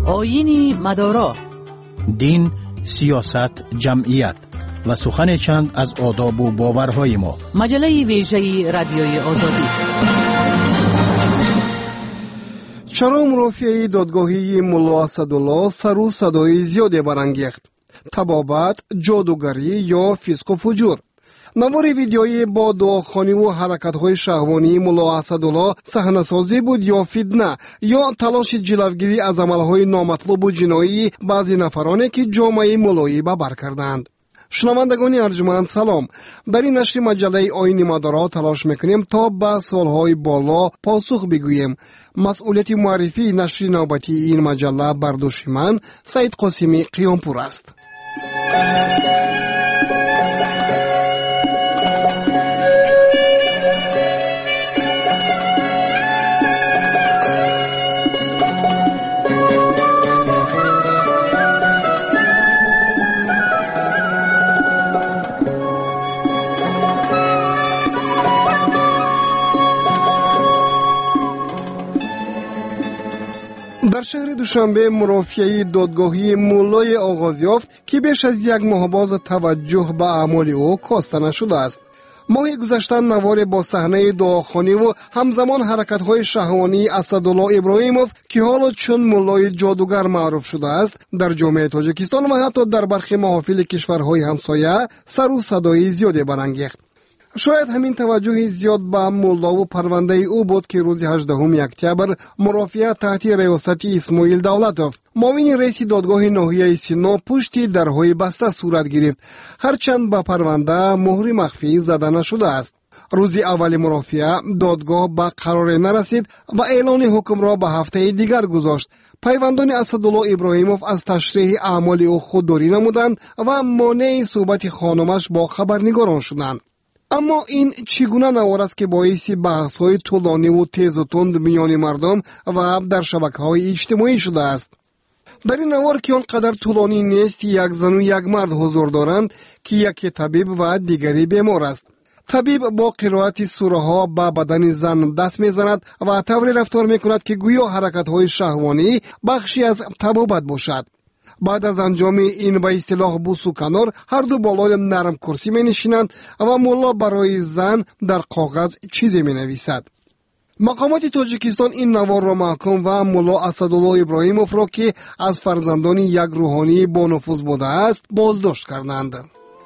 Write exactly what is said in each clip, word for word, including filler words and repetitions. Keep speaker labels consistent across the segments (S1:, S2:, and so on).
S1: آیین مدارا،
S2: دین، سیاست، جمعیت و سخن چند از آداب و باورهای ما.
S1: مجله ویژه رادیوی آزادی.
S3: چرا مرافعه دادگاهی ملا اسدالله سر و صدای زیادی برانگیخت؟ طبابت، جادوگری یا فسق و فجور؟ نوار ویدیویی با دعاخوانی و حرکت‌های شهوانی ملا اسدالله صحنه‌سازی بود یا فتنه یا تلاش جلوگیری از عمل‌های نامطلوب و جنایی بعضی نفرانی که جامعه ملایی به بر کردند؟ شنوندگان ارجمند سلام. در این نشر مجله آیین مدارا تلاش میکنیم تا به سوالهای بالا پاسخ بگوییم. مسئولیت معرفی نشر نوبتی این مجله بر دوش من سعید قاسمی قیامپور است. در شهر دوشنبه مرافعه دادگاهی مولای آغاز یافت که بیش از یک ماه باز توجه به اعمال او کاسته نشده است. ماه گذشته نوار با صحنه دعاخوانی و همزمان حرکت‌های شهوانی اسدالله ابراهیموف که حالا چون مولای جادوگر معروف شده است در جامعه تاجیکستان و حتی در برخی محافل کشورهای همسایه سر و صدای زیادی برانگیخت. شاید همین توجه زیاد به مولا و پرونده او بود که روز هجدهم اکتبر مرافعه تحت ریاست اسماعیل دولتوف معاون رئیس دادگاه ناحیه سینا پشت درهای بسته صورت گرفت، هرچند به پرونده مهر مخفی زده نشده است. روز اول مرافعه دادگاه به قرار نرسید و اعلان حکم را به هفته دیگر گذاشت. پیوندان اسدالله ابراهیموف از تشریح اعمال او خودداری نمودند و مانع صحبت خانمش با خبرنگاران شدند. اما این چگونه نوار است که باعث بحث‌های طولانی و تیز و تند میان مردم و در شبکه‌های اجتماعی شده است؟ در این نوار که آنقدر طولانی نیست، یک زن و یک مرد حضور دارند که یکی طبیب و دیگری بیمار است. طبیب با قرائت سوره ها به بدن زن دست میزند و طوری رفتار میکند که گویا حرکت‌های شهوانی بخشی از طبابت باشد. بعد از انجام این به اصطلاح بوس و کنار هر دو بالای نرم کرسی می نشینند و مولا برای زن در کاغذ چیزی می نویسد. مقامات تاجیکستان این نوار را محکوم و مولا اسدالله ابراهیموف را که از فرزندان یک روحانی با نفوذ بوده است بازداشت کردند.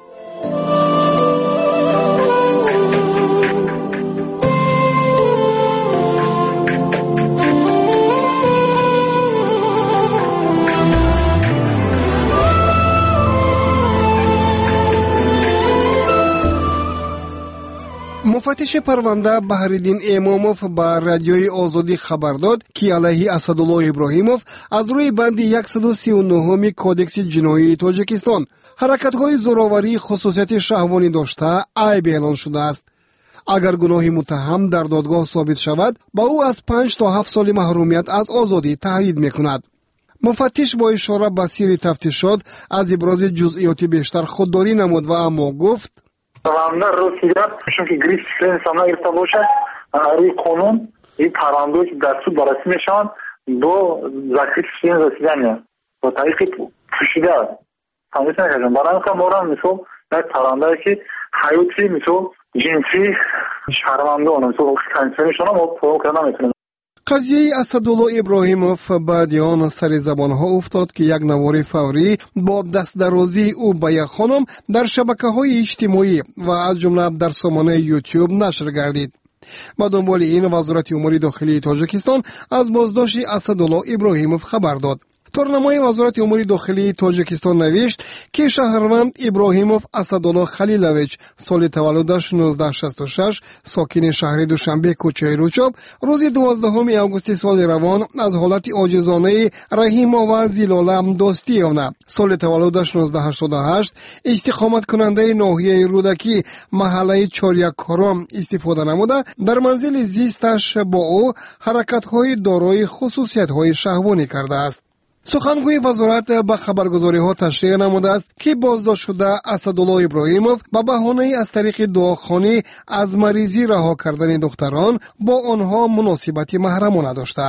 S3: مفتش پرونده بهرالدین اماموف به رادیوی آزادی خبر داد که علیه اسدالله ابراهیموف از روی بند صد و سی و نه کودکس جنایی تاجیکستان حرکت‌های زورآوری خصوصیت شهوانی داشته عیب اعلان شده است. اگر گناه متهم در دادگاه ثابت شود با او از پنج تا هفت سال محرومیت از آزادی تهدید می‌کند. مفتش با اشاره به سیر تفتیشات از ابراز جزئیات بیشتر خودداری نمود و اما گفت
S4: پرونده رسیدت چون که گریف سلنس هم نگرفته باشد روی قانون این پرونده که در سود بررسی میشوند با ذکر سلنس رسیدن با طریق پوشیده است. فهمیدید نکردم برای اینکه مورد مثل یک پرونده که حیاتی مثل جنسی شهروندان مثل کنسیونشون هم پرو کردن میتونیم.
S3: قضیه اسدالله ابراهیموف بعد آن سر زبانها افتاد که یک نوار فوری با دست درازی او به یک خانم در شبکه‌های اجتماعی و از جمله در سامانه یوتیوب نشر گردید. با دنبال این وزارت امور داخلی تاجیکستان از بازداشت اسدالله ابراهیموف خبر داد. تورنمای وزارت امور داخلی تاجیکستان نوشت که شهروند ابراهیموف اسدالله خلیلویچ سال تولدش نوزده شصت و شش ساکن شهر دوشنبه کوچه روچاب روز دوازدهم آگوست سال روان از حالت عاجزانه رحیما و زلاله دوستی یافت. سال تولدش نوزده هشتاد و هشت استقامت کننده ناحیه رودکی محله چاریکارام استفاده نموده در منزل زیستش با او حرکت‌های دارای خصوصیت‌های شهوانی کرده است. سخنگوی وزارت به خبرگزاری ها تشریح نموده است که بازداشت شده اسدالله ابراهیموف به بهانه از طریق دعاخوانی از مریضی رها کردن دختران با آنها مناسبت محرمانه داشته است.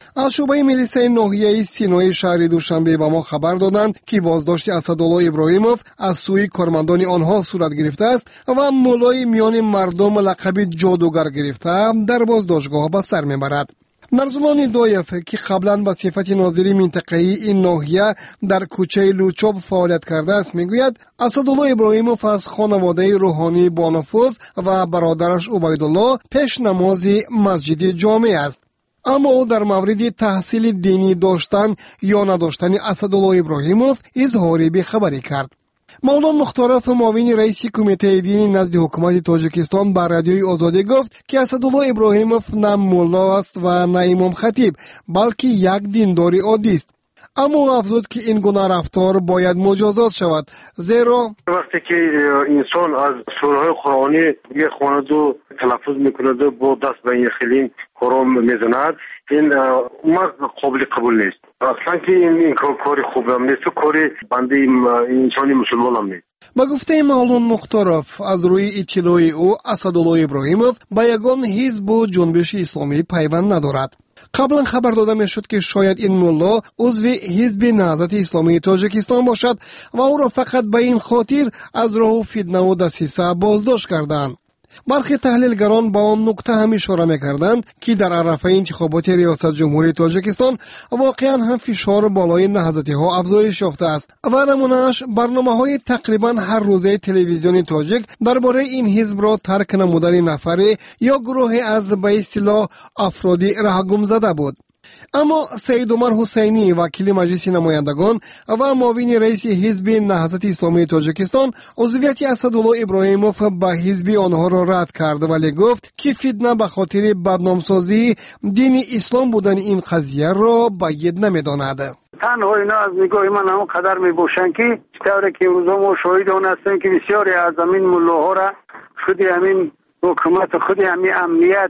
S3: از شعبه میلیسه ناحیه سینای شهر دوشنبه به ما خبر دادند که بازداشت اسدالله ابراهیموف از سوی کارمندان آنها صورت گرفته است و مولای میان مردم لقب جادوگر گرفته در بازداشتگاه به سر میبرد. نرزلان دایف که قبلا به صفت ناظر منطقه‌ای این ناحیه در کوچه لوچوب فعالیت کرده است میگوید اسدالله ابراهیموف از خانواده روحانی با نفوذ و برادرش عبیدالله پیش نماز مسجد جامع است. اما او در مورد تحصیل دینی داشتن یا نداشتن اسدالله ابراهیموف اظهار بی‌خبری کرد. مولانا مختارف معاون رئیس کمیته دینی نزد حکومت تاجیکستان بر رادیوی آزادی گفت که اسدالله ابراهیموف نه مولا است و نه امام خطیب بلکه یک دینداری عادی است. اما افزود که این گونه رفتار باید مجازات شود، زیرا
S5: وقتی که انسان از سوره‌های قرآنی میخواند و تلفظ میکند و با دست به این خیلی قرآن میزند، این ما قابل قبول نیست. اصلا که این, این کاری خوب هم نیست و کاری بنده انسانی مسلمان هم نیست.
S3: با گفته مولانا مختارف از روی اطلاع او اسدالله ابراهیموف به یگان حزب و جنبش اسلامی پیوند ندارد. قبلا خبر داده می شد که شاید این مولا عضو حزب نهضت اسلامی تاجیکستان باشد و او را فقط به این خاطر از راه فتنه و دسیسه بازداشت کردند. برخی تحلیلگران با آن نکته هم اشاره می‌کردند که در عرصه انتخابات ریاست جمهوری تاجیکستان واقعا هم فشار بالای نهضتی‌ها افزایش یافته است و نمونه‌اش برنامه‌های تقریبا هر روزه تلویزیون تاجیک درباره این حزب را ترک نمودن نفری یا گروهی از به اصطلاح افرادی رهگم زده بود. اما سید عمر حسینی وکیل مجلس نمایندگان و معاون رئیس حزب نهضت اسلامی تاجیکستان عضویت اسدالله ابراهیموف به حزب آنها را رد کرد ولی گفت که فتنه به خاطر بدنامسازی دین اسلام بودن این قضیه را باید نمیداند.
S6: تنها اینا از نگاه من هم قدر می باشن که طوری که روزا ما شاهد آن هستیم که بسیاری از همین ملاها را خود همین حکومت خود همین امنیت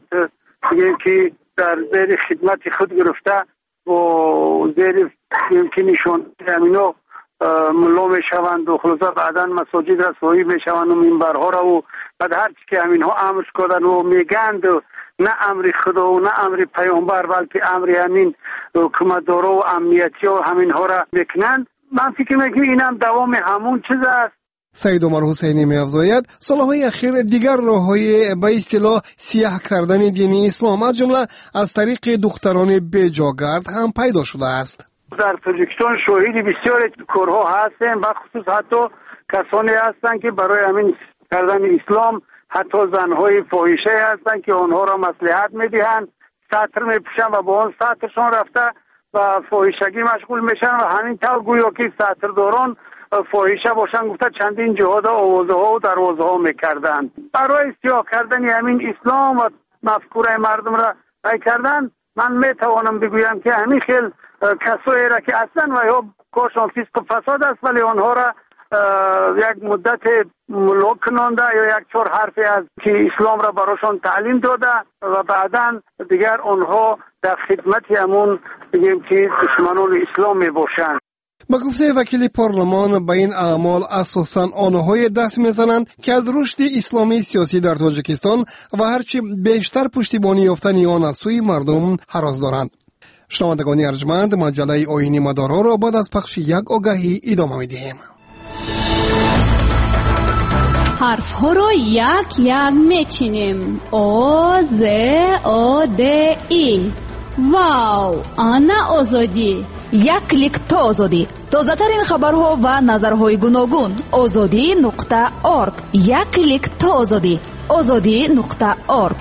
S6: که در زیر خدمت خود گرفته و زیر یمکنیشون همینو ملا می شوند و خلاصه بعدا مساجد رسوایی می شوند و منبرها را و بعد هر چی که همینها امر کردن و میگند نه امر خدا و نه امر پیامبر بلکه امر همین حکومتدارا و امنیتی و همینها را میکنند. من فکر میکنم اینم دوام همون چیز است.
S3: سید عمر حسینی می‌افزاید سالهای اخیر دیگر راه‌های به اصطلاح سیاه کردن دین اسلام از جمله از طریق دختران بیجاگرد هم پیدا شده است.
S6: در تاجیکستان شاهد بسیار کارها هستند و خصوص حتی کسانی هستند که برای همین کردن اسلام حتی زنهای فاحشه هستند که آنها را مصلحت میدهند، سطر میپوشند و با آن سطرشان رفته و فاحشگی مشغول میشن و همین طور گویا که سطرداران فاحشه باشن گفته چندین جهاد آوازه ها و دروازه ها میکردن برای سیاه کردن همین اسلام و مفکوره مردم را بای کردن. من میتوانم بگویم که همین خیل کسایی را که اصلا و یا کارشان فسق و فساد است ولی آنها را یک مدت ملوک کننده یا یک چهار حرفی از که اسلام را براشان تعلیم داده و بعدا دیگر آنها در خدمت همون بگیم که دشمنان اسلام می باشند.
S3: با گفته وکیل پارلمان به این اعمال اساساً آنهای دست میزنند که از رشد اسلامی سیاسی در تاجیکستان و هرچی بیشتر پشتیبانی یافتن آن از سوی مردم هراس دارند. شنوندگان ارجمند، مجله آیین مدارا را بعد از پخش یک آگهی ادامه میدهیم.
S7: حرف ها را یک یک میچینیم. آ ز آ د ای. واو، آنا آزادی.
S1: یک کلیک تا آزادی. تازه ترین خبرها و نظرهای گوناگون. آزادی نقطه اورگ. یک کلیک تا آزادی. آزادی نقطه اورگ.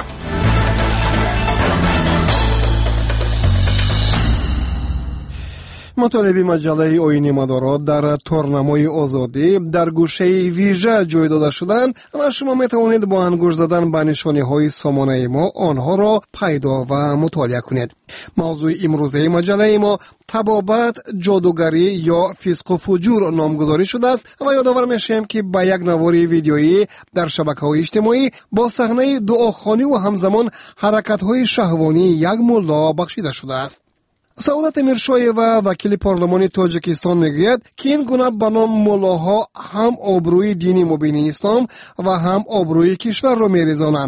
S3: مطالب مجله آیین مدارا در تورنمای آزادی در گوشه ویژه جای داده شدند و شما می توانید با انگشت زدن به نشانه های سامانه ما آنها را پیدا و مطالعه کنید. موضوع امروزه مجله ما طبابت، جادوگری یا فسق و فجور نامگذاری شده است و یادآور میشیم که با یک نوار ویدیویی در شبکه‌های اجتماعی با صحنه دعاخوانی و همزمان حرکت‌های شهوانی یک ملا بخشیده شده است. سعادت میرشای و وکیل پارلمان تاجیکستان میگوید که این گونه به نام ملاها هم آبروی دین مبین اسلام و هم آبروی کشور را میریزانند.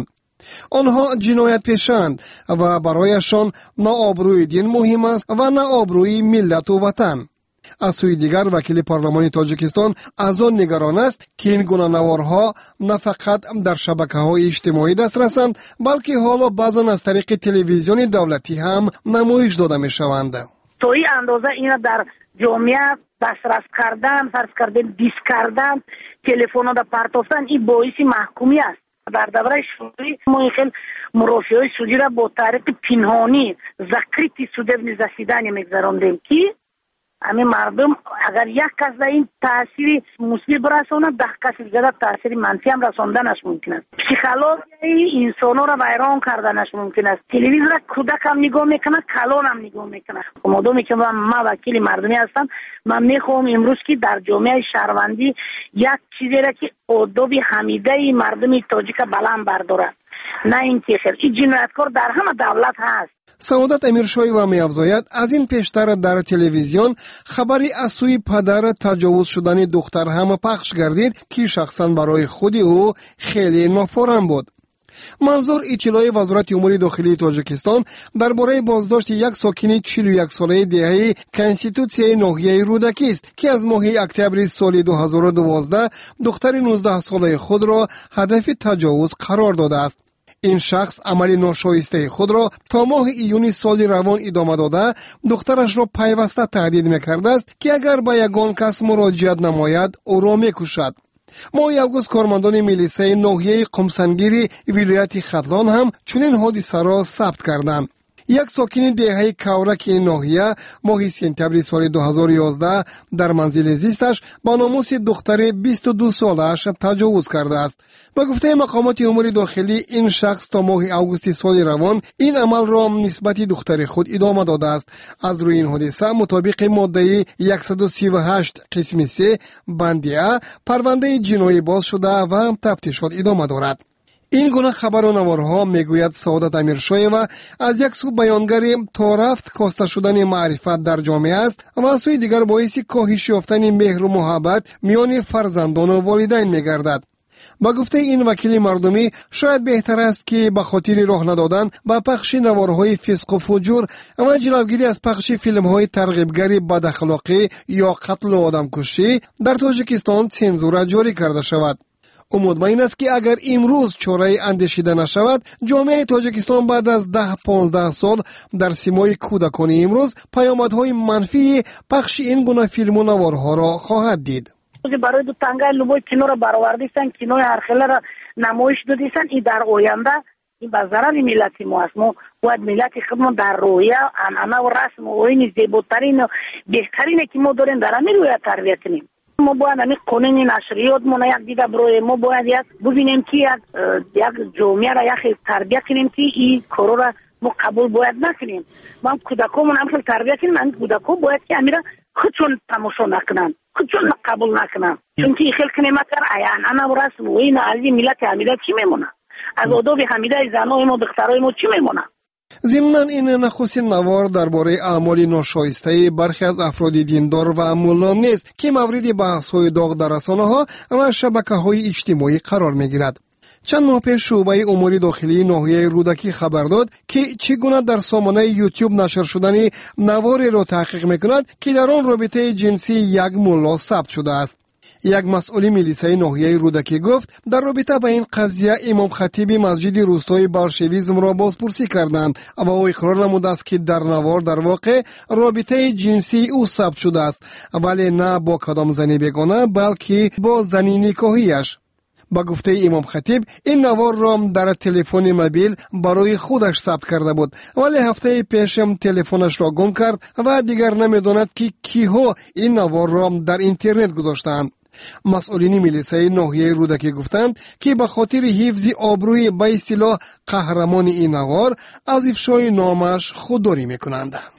S3: آنها جنایت پیشند و برایشان نه آبروی دین مهم است و نه آبروی ملت و وطن. از سوی دیگر وکیل پارلمانی تاجیکستان از آن نگران است که این گونه نوارها نه فقط در شبکه‌های اجتماعی دست رسند بلکه حالا بعضا از طریق تلویزیون دولتی هم نمایش داده می‌شوند.
S8: تا این اندازه اینا در جامعه دسترس کردن، فرض کردن دیس کردن، تلفن را پرتافتن، این باعث محکومی است. در دوره شوری ما خیلی مرافعه سودی را با طریق پنهانی زکریتی سوده رسیدن میگذراندیم که همه مردم اگر یک کس در این تاثیر مثبت برسونه ده کس زیاده تاثیر منفی هم رساندنش ممکن است. پسیکولوژی انسان‌ها را ویران کردنش ممکن است. تلویزیون را کودک هم نگاه میکنه، کلان هم نگاه میکنه. مادامی که من وکیل مردمی هستم، من میخوام امروز که در جامعه شهروندی یک چیزی را که آداب حمیده مردم تاجیک بلند بردارد، نه اینکه این جنایتکار در همه دولت هست.
S3: سعادت امیرشاهی و می‌افزاید از این پیشتر در تلویزیون خبری از سوی پدر تجاوز شدن دختر هم پخش گردید که شخصا برای خود او خیلی نافرام بود. منظور اطلاع وزارت امور داخلی تاجیکستان درباره بازداشت یک ساکن چهل و یک ساله دهه کنستیتوسیای ناحیه رودکی است که از ماه اکتبر سال دو هزار و دوازده دختر نوزده ساله خود را هدف تجاوز قرار داده است. این شخص عمل ناشایسته خود را تا ماه ایون سال روان ادامه داده دخترش را پیوسته تهدید می‌کرده است که اگر به یگان کس مراجعت نماید او را می‌کشد. ماه اوگوست کارمندان میلیسه ناحیه قمسنگیری ولایت ختلان هم چنین حادثه را ثبت کردند. یک ساکن دهه کورک این ناحیه ماه سپتامبر سال دو هزار و یازده در منزل زیستش با ناموس دختر بیست و دو سالش تجاوز کرده است. با گفته مقامات امور داخلی این شخص تا ماه اوگوست سال روان این عمل را نسبت دختر خود ادامه داده است. از روی این حادثه مطابق ماده صد و سی و هشت قسم سه بند ا پرونده جنایی باز شده و تفتیشات ادامه دارد. این گونه خبر و نوارها میگوید سعادت امیرشاهی و از یک سو بیانگر تا رفت کاسته شدن معرفت در جامعه است و از سوی دیگر باعث کاهش یافتن مهر و محبت میان فرزندان و والدین میگردد. با گفته این وکیل مردمی شاید بهتر است که به خاطر راه ندادن به پخش نوارهای فسق و فجور و جلوگیری از پخش فیلم‌های ترغیبگر بد اخلاقی یا قتل و آدمکشی در تاجیکستان سانسور جاری کرده شود. او مطمئن است که اگر امروز چاره اندیشیده نشود جامعه تاجیکستان بعد از ده پانزده سال در سیمای کودکان امروز پیامدهای منفی پخش این گونه فیلم و نوارها را خواهد دید.
S8: برای دو تنگه لوبای کینو را برآوردیستن، کینوی هرخله را نمایش دادیستن. این در آینده این به ضرر ملت ما است. ما باید ملت خودمون در رویه عنعنه و رسم و این زیباترین و بهترینه که ما داریم در همین رویه تربیت کنیم. ما باید همین قانون نشریات ما یک دیده برای ما باید یک ببینیم که یک یک جامعه را یک تربیت کنیم که این کارو را ما قبول باید نکنیم. ما کودکامون هم خیلی تربیت کنیم. من کودکا باید که امیرا خودشون تماشا نکنن، خودشون قبول نکنن، چون که خیلی کنیمت کر عیان انا و رسم و این علی ملت حمیده چی میمونه؟ از آداب حمیده زنای ما دخترای ما چی میمونه؟
S3: ضمناً این نخستین نوار درباره اعمال ناشایسته برخی از افراد دیندار و ملان نیست که مورد بحث‌های داغ در رسانه‌ها و شبکه‌های اجتماعی قرار می‌گیرد. چند ماه پیش شعبه امور داخلی ناحیه رودکی خبر داد که چگونه در سامانه یوتیوب نشر شدن نواری را تحقیق می‌کند که در آن رابطه جنسی یک ملا ثبت شده است. یک مسئول میلیسه ناحیه رودکی گفت در رابطه با این قضیه امام خطیب مسجد روستای بلشویزم را بازپرسی کردند و او اقرار نموده است که در نوار در واقع رابطه جنسی او ثبت شده است، ولی نه با کدام زنی بیگانه بلکه با زنی نکاحیش. با گفته امام خطیب این نوار را در تلفن موبیل برای خودش ثبت کرده بود، ولی هفته پیشم تلفنش را گم کرد و دیگر نمیداند که کیها این نوار را در اینترنت گذاشتند. مسئولین میلیسه ناحیه رودکی گفتند که به خاطر حفظ آبروی به اصطلاح قهرمان این نوار از افشای نامش خودداری میکنند.